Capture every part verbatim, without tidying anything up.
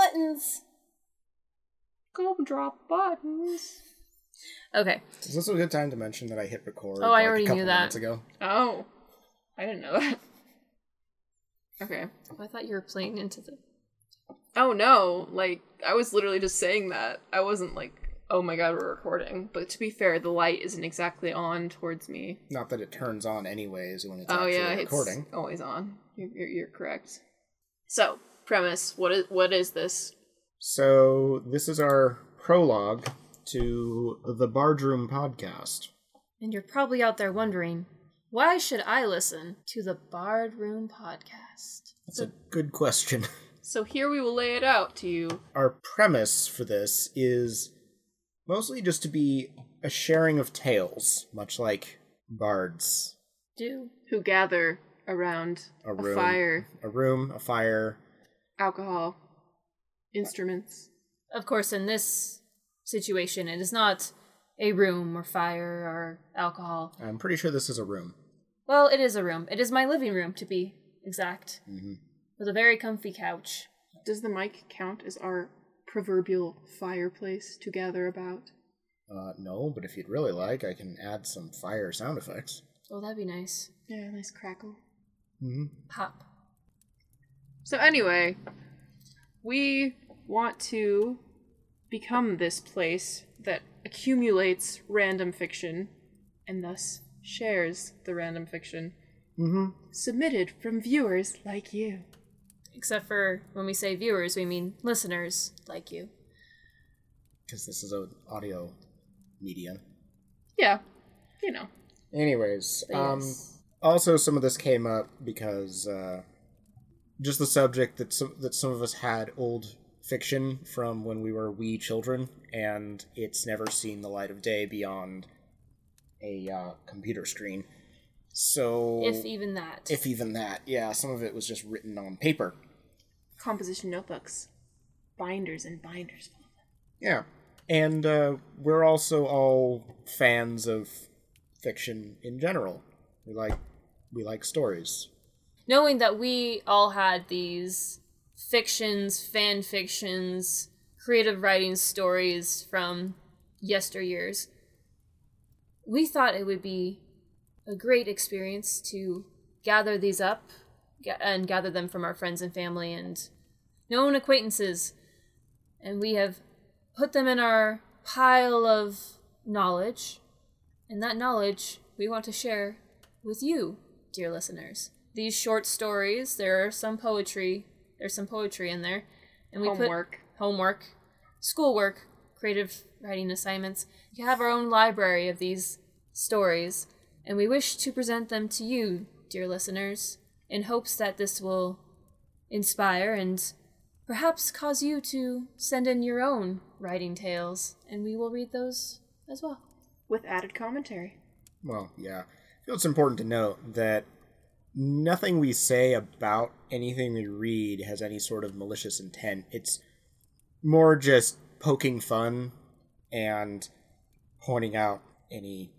buttons. Gumdrop buttons. Okay. Is this a good time to mention that I hit record? Oh, I like, already a couple knew that. minutes ago? Oh. I didn't know that. Okay. Oh, I thought you were playing into the... Oh, no. Like, I was literally just saying that. I wasn't like, oh my god, we're recording. But to be fair, the light isn't exactly on towards me. Not that it turns on anyways when it's oh, actually yeah, recording. It's always on. You're, you're, you're correct. So, premise. What is what is this? So, this is our prologue to the Bardroom podcast. And you're probably out there wondering, why should I listen to the Bard Room podcast? That's a good question. So here we will lay it out to you. Our premise for this is mostly just to be a sharing of tales, much like bards do. Who gather around a, a room, fire. A room, a fire. Alcohol. Instruments. Of course, in this situation, it is not a room or fire or alcohol. I'm pretty sure this is a room. Well, it is a room. It is my living room, to be exact. Mm-hmm. With a very comfy couch. Does the mic count as our proverbial fireplace to gather about? Uh, no, but if you'd really like, I can add some fire sound effects. Oh, that'd be nice. Yeah, nice crackle. Mm-hmm. Pop. So anyway, we want to become this place that accumulates random fiction and thus shares the random fiction Mm-hmm. submitted from viewers like you. Except for when we say viewers, we mean listeners like you. Because this is an audio medium. Yeah, you know. Anyways, But um, yes. also some of this came up because uh, just the subject that some, that some of us had old fiction from when we were wee children, and it's never seen the light of day beyond a uh, computer screen. So... If even that. If even that, yeah. Some of it was just written on paper. Composition notebooks. Binders and binders full of them. Yeah. And uh, we're also all fans of fiction in general. We like we like stories. Knowing that we all had these fictions, fan fictions, creative writing stories from yesteryears, we thought it would be a great experience to gather these up and gather them from our friends and family and known acquaintances. And we have put them in our pile of knowledge. And that knowledge we want to share with you, dear listeners. These short stories, there are some poetry, there's some poetry in there. And we Homework. put homework, schoolwork, creative writing assignments. You have our own library of these stories. And we wish to present them to you, dear listeners, in hopes that this will inspire and perhaps cause you to send in your own writing tales, and we will read those as well. With added commentary. Well, yeah. I feel it's important to note that nothing we say about anything we read has any sort of malicious intent. It's more just poking fun and pointing out any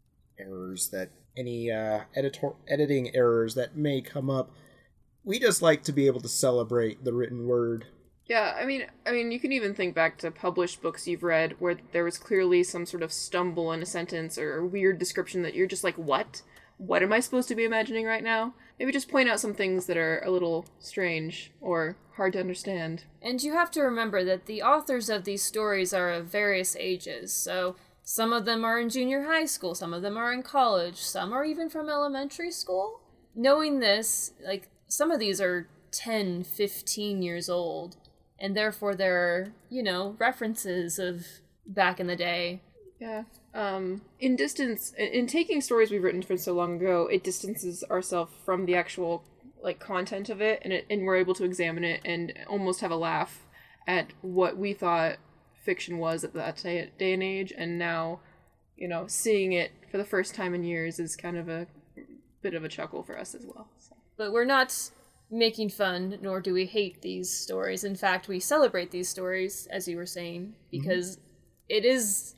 errors that any uh, editor editing errors that may come up. We just like to be able to celebrate the written word. Yeah, I mean, I mean, you can even think back to published books you've read where there was clearly some sort of stumble in a sentence or a weird description that you're just like, what? What am I supposed to be imagining right now? Maybe just point out some things that are a little strange or hard to understand. And you have to remember that the authors of these stories are of various ages, so some of them are in junior high school, some of them are in college, some are even from elementary school. Knowing this, like, some of these are ten, fifteen years old, and therefore there are, you know, references of back in the day. Yeah. Um, in distance, in taking stories we've written for so long ago, it distances ourselves from the actual, like, content of it, and it, and we're able to examine it and almost have a laugh at what we thought fiction was at that day, day and age, and now, you know, seeing it for the first time in years is kind of a bit of a chuckle for us as well. So. But we're not making fun, nor do we hate these stories. In fact, we celebrate these stories, as you were saying, because mm-hmm. it is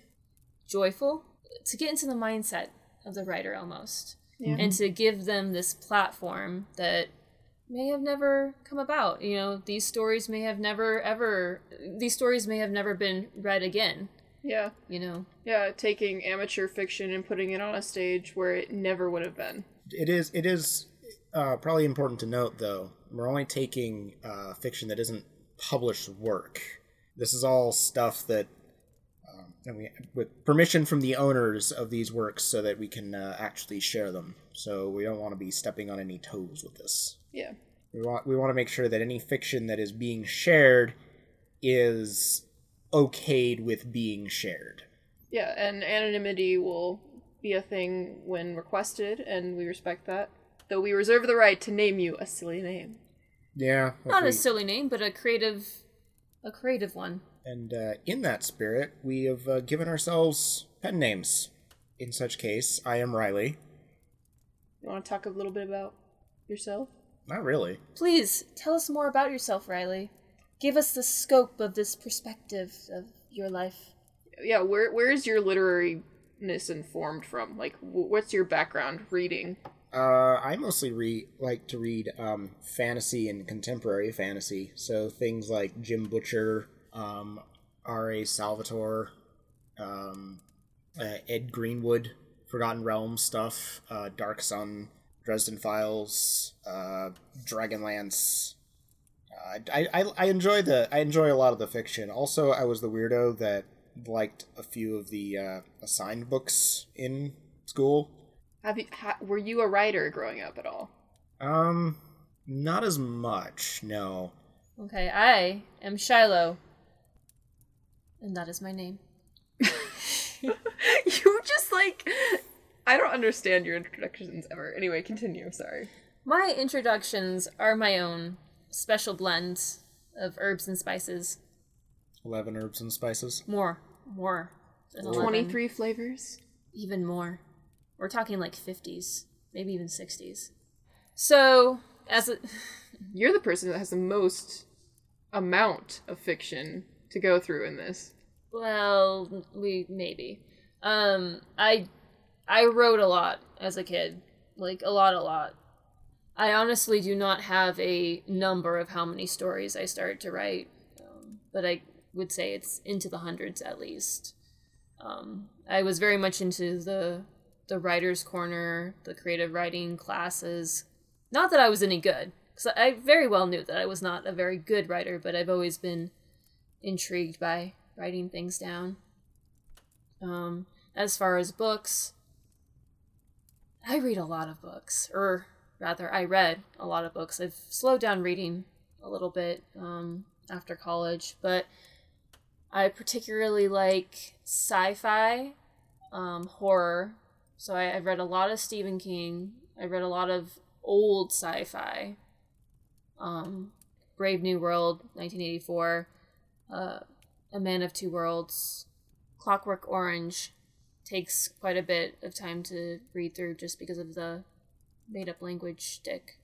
joyful to get into the mindset of the writer almost. Yeah. And to give them this platform that may have never come about. You know, these stories may have never ever these stories may have never been read again. Yeah. You know. Yeah, taking amateur fiction and putting it on a stage where it never would have been. It is it is uh, probably important to note, though, we're only taking uh, fiction that isn't published work. This is all stuff that, um, and we, with permission from the owners of these works, so that we can uh, actually share them. So we don't want to be stepping on any toes with this. Yeah. We want we want to make sure that any fiction that is being shared is okayed with being shared. Yeah, and anonymity will be a thing when requested, and we respect that. Though we reserve the right to name you a silly name. Yeah. Not we, a silly name, but a creative, a creative one. And uh, in that spirit, we have uh, given ourselves pen names. In such case, I am Riley. You want to talk a little bit about yourself? Not really. Please, tell us more about yourself, Riley. Give us the scope of this perspective of your life. Yeah, where where is your literariness informed from? Like, w- what's your background reading? Uh, I mostly read like to read um, fantasy and contemporary fantasy. So things like Jim Butcher, um, R A Salvatore, um, uh, Ed Greenwood, Forgotten Realms stuff, uh, Dark Sun, Dresden Files, uh, Dragonlance. Uh, I, I I enjoy the I enjoy a lot of the fiction. Also, I was the weirdo that liked a few of the uh, assigned books in school. Have you ha- were you a writer growing up at all? Um, not as much. No. Okay, I am Shiloh. And that is my name. You just like I don't understand your introductions ever. Anyway, continue, sorry. My introductions are my own special blend of herbs and spices. Eleven herbs and spices. More. More than eleven. twenty-three flavors? Even more. We're talking like fifties, maybe even sixties. So, as a... You're the person that has the most amount of fiction to go through in this. Well, we maybe. Um, I I wrote a lot as a kid. Like, a lot, a lot. I honestly do not have a number of how many stories I started to write, um, but I would say it's into the hundreds at least. Um, I was very much into the the writer's corner, the creative writing classes. Not that I was any good, because I very well knew that I was not a very good writer, but I've always been intrigued by writing things down. Um, as far as books, I read a lot of books, or rather, I read a lot of books. I've slowed down reading a little bit um, after college, but I particularly like sci-fi, um, horror. So I, I've read a lot of Stephen King. I read a lot of old sci-fi. Um, Brave New World, nineteen eighty-four. Uh, A Man of Two Worlds. Clockwork Orange takes quite a bit of time to read through just because of the made-up language shtick.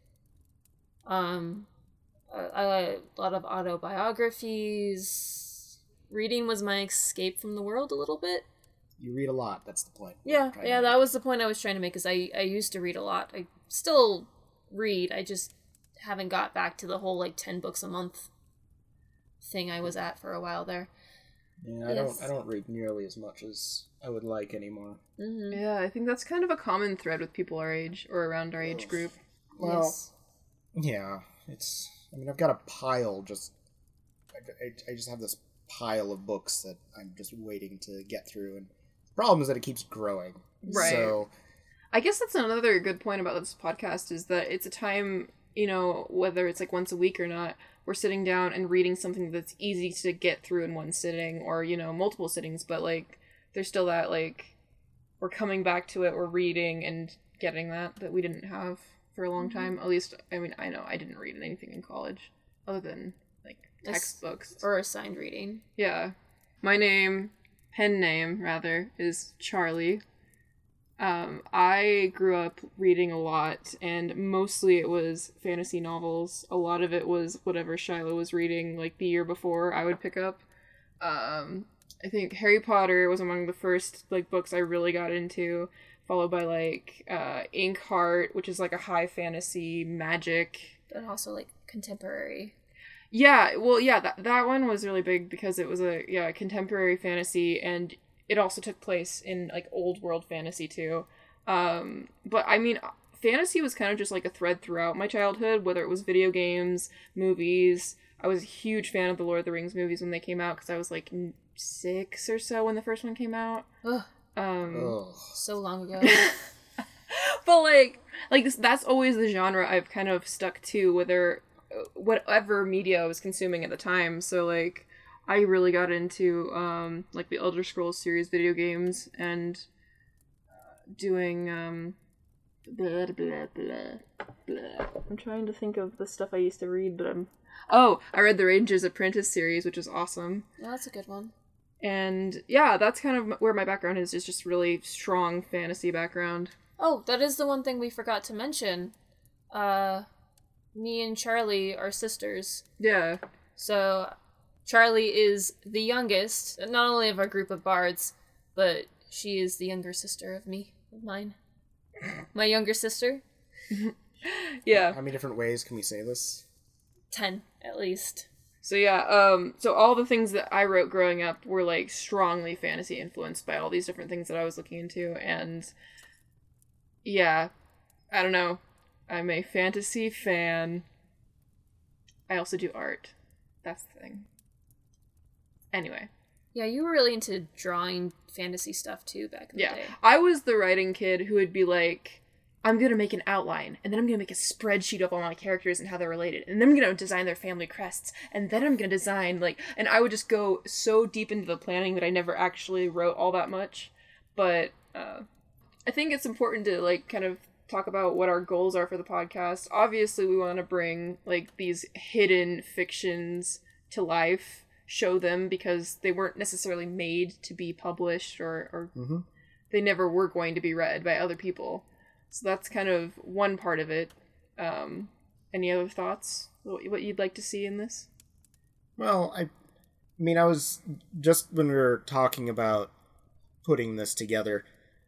Um, I, I like a lot of autobiographies. Reading was my escape from the world a little bit. You read a lot. That's the point. Yeah, yeah, that was the point I was trying to make. Is I I used to read a lot. I still read. I just haven't got back to the whole like ten books a month thing I was at for a while there. Yeah, I Yes. don't. I don't read nearly as much as I would like anymore. Mm-hmm. Yeah, I think that's kind of a common thread with people our age or around our age group. Well, Yes. yeah, it's. I mean, I've got a pile. Just, I, I, I just have this pile of books that I'm just waiting to get through, and the problem is that it keeps growing. Right. So, I guess that's another good point about this podcast is that it's a time, you know, whether it's like once a week or not, we're sitting down and reading something that's easy to get through in one sitting or, you know, multiple sittings, but like there's still that like we're coming back to it, we're reading and getting that that we didn't have for a long time. At least, I mean, I know I didn't read anything in college other than like Yes. textbooks. Or assigned reading. Yeah. My name, pen name, rather, is Charlie. Um, I grew up reading a lot, and mostly it was fantasy novels. A lot of it was whatever Shiloh was reading, like, the year before I would pick up. Um, I think Harry Potter was among the first, like, books I really got into, followed by, like, uh, Inkheart, which is, like, a high fantasy magic but also like contemporary. Yeah, well, yeah, that that one was really big because it was a yeah contemporary fantasy, and it also took place in like old world fantasy too. Um, but I mean, fantasy was kind of just like a thread throughout my childhood, whether it was video games, movies. I was a huge fan of the Lord of the Rings movies when they came out because I was like six or so when the first one came out. Ugh, Um, Oh. so long ago. but like, like this, that's always the genre I've kind of stuck to, whether whatever media I was consuming at the time. So like, I really got into um like the Elder Scrolls series video games and doing um. Blah, blah, blah, blah. I'm trying to think of the stuff I used to read, but I'm. Oh, I read the Ranger's Apprentice series, which is awesome. Yeah, that's a good one. And yeah, that's kind of where my background is, is just really strong fantasy background. Oh, that is the one thing we forgot to mention. Uh, me and Charlie are sisters. Yeah. So, Charlie is the youngest, not only of our group of bards, but she is the younger sister of me, of mine. My younger sister. Yeah. How many different ways can we say this? Ten, at least. So yeah, um, so all the things that I wrote growing up were like strongly fantasy influenced by all these different things that I was looking into, and yeah, I don't know. I'm a fantasy fan. I also do art. That's the thing. Anyway. Yeah, you were really into drawing fantasy stuff too back in Yeah. the day. I was the writing kid who would be like, I'm going to make an outline, and then I'm going to make a spreadsheet of all my characters and how they're related, and then I'm going to design their family crests, and then I'm going to design, like, and I would just go so deep into the planning that I never actually wrote all that much. But uh, I think it's important to, like, kind of talk about what our goals are for the podcast. Obviously, we want to bring, like, these hidden fictions to life, show them, because they weren't necessarily made to be published, or, or Mm-hmm. they never were going to be read by other people. So that's kind of one part of it. Um, any other thoughts? What, what you'd like to see in this? Well, I, I mean, I was just when we were talking about putting this together,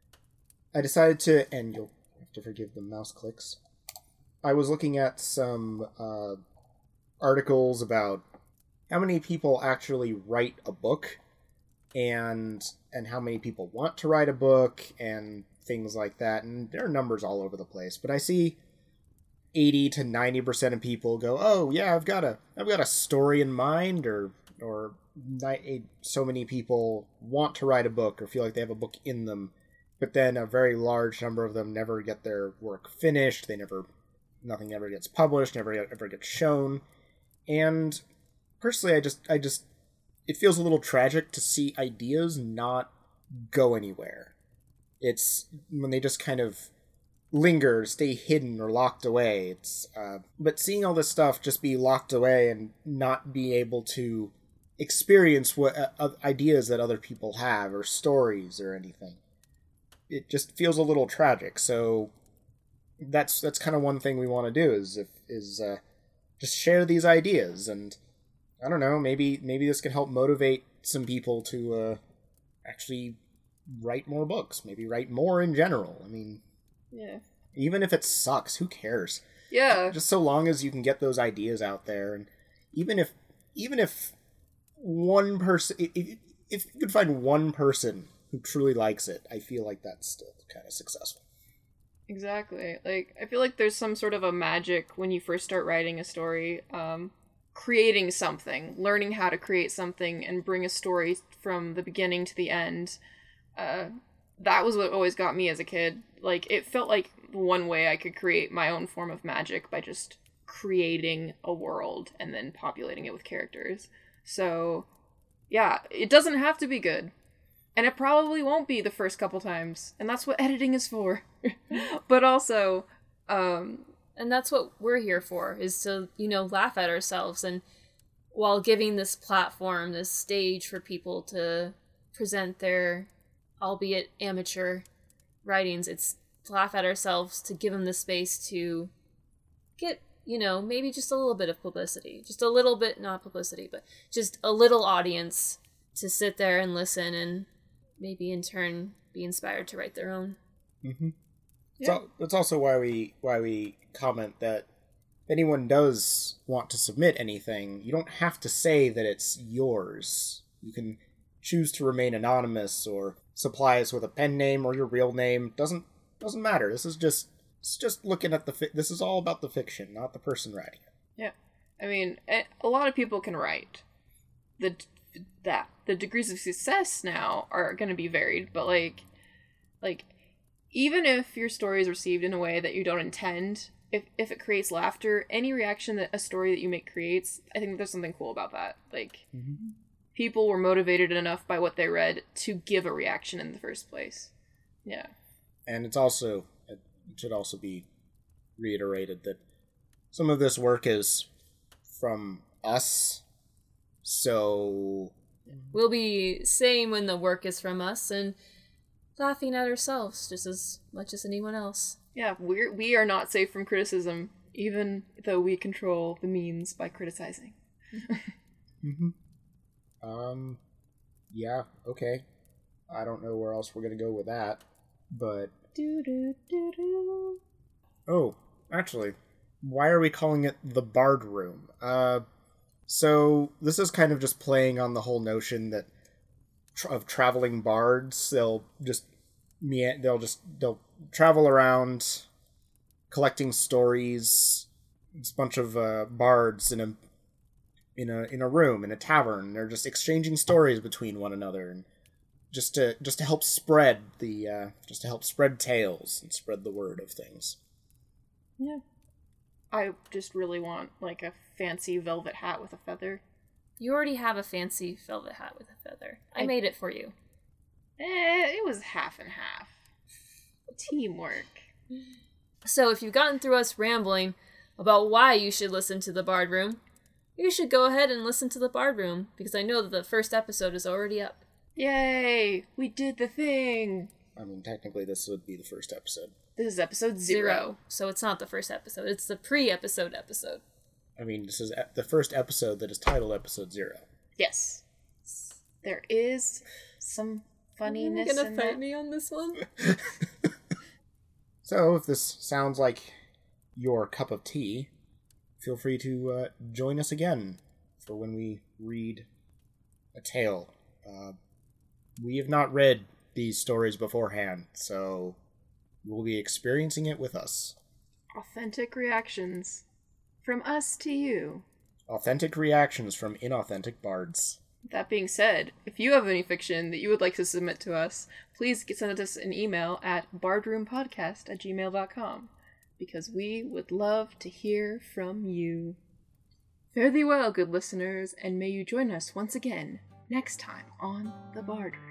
I decided to, and you'll have to forgive the mouse clicks. I was looking at some uh, articles about how many people actually write a book, and and how many people want to write a book, and things like that, and there are numbers all over the place. But I see eighty to ninety percent of people go, "Oh yeah, I've got a I've got a story in mind," or or ni- so many people want to write a book or feel like they have a book in them, but then a very large number of them never get their work finished. They never, nothing ever gets published, never ever gets shown. And personally, I just I just it feels a little tragic to see ideas not go anywhere. It's when they just kind of linger, stay hidden or locked away. It's uh, but seeing all this stuff just be locked away and not be able to experience what uh, ideas that other people have or stories or anything, it just feels a little tragic. So that's that's kind of one thing we want to do is if, is uh, just share these ideas, and I don't know, maybe maybe this can help motivate some people to uh, actually write more books, maybe write more in general. I mean, Yeah. even if it sucks, who cares? Yeah. Just so long as you can get those ideas out there, and even if even if one person, if, if you could find one person who truly likes it, I feel like that's still kind of successful. Exactly. Like, I feel like there's some sort of a magic when you first start writing a story, um, creating something, learning how to create something and bring a story from the beginning to the end. Uh, that was what always got me as a kid. Like, it felt like one way I could create my own form of magic by just creating a world and then populating it with characters. So, yeah, it doesn't have to be good. And it probably won't be the first couple times. And that's what editing is for. But also, um... And that's what we're here for, is to, you know, laugh at ourselves, and while giving this platform, this stage for people to present their, albeit amateur, writings, it's to laugh at ourselves, to give them the space to get, you know, maybe just a little bit of publicity. Just a little bit, not publicity, but just a little audience to sit there and listen and maybe in turn be inspired to write their own. Mm-hmm. Yeah. So that's also why we why we comment that anyone does want to submit anything, you don't have to say that it's yours. You can choose to remain anonymous or supply us with a pen name or your real name. Doesn't doesn't matter. This is just it's just looking at the fi- this is all about the fiction, not the person writing it. Yeah. I mean, a lot of people can write. The that the degrees of success now are going to be varied, but like like even if your story is received in a way that you don't intend, if if it creates laughter, any reaction that a story that you make creates, I think there's something cool about that. Like mm-hmm. people were motivated enough by what they read to give a reaction in the first place. Yeah. And it's also it should also be reiterated that some of this work is from us, so we'll be saying when the work is from us and laughing at ourselves just as much as anyone else. Yeah, we're we are not safe from criticism, even though we control the means by criticizing. mm-hmm. Um, yeah, okay. I don't know where else we're gonna go with that, but Do-do-do-do. Oh, actually, why are we calling it the Bard Room? Uh, so this is kind of just playing on the whole notion that tra- of traveling bards. They'll just me they'll just they'll travel around collecting stories. It's a bunch of uh, bards in a in a in a room in a tavern. They're just exchanging stories between one another, and just to just to help spread the uh, just to help spread tales and spread the word of things. Yeah. I just really want, like, a fancy velvet hat with a feather. You already have a fancy velvet hat with a feather. I, I made it for you. Eh, it was half and half. Teamwork. So if you've gotten through us rambling about why you should listen to the Bard Room, you should go ahead and listen to the Bard Room, because I know that the first episode is already up. Yay! We did the thing! I mean, technically this would be the first episode. This is episode zero. zero. So it's not the first episode. It's the pre-episode episode. I mean, this is the first episode that is titled episode zero. Yes. There is some funniness Are you gonna in fight that. me on this one? So, if this sounds like your cup of tea, feel free to uh, join us again for when we read a tale. Uh, we have not read these stories beforehand, so you'll be experiencing it with us. Authentic reactions from us to you. Authentic reactions from inauthentic bards. That being said, if you have any fiction that you would like to submit to us, please send us an email at bardroompodcast at gmail dot com, because we would love to hear from you. Fare thee well, good listeners, and may you join us once again next time on The Bard Room.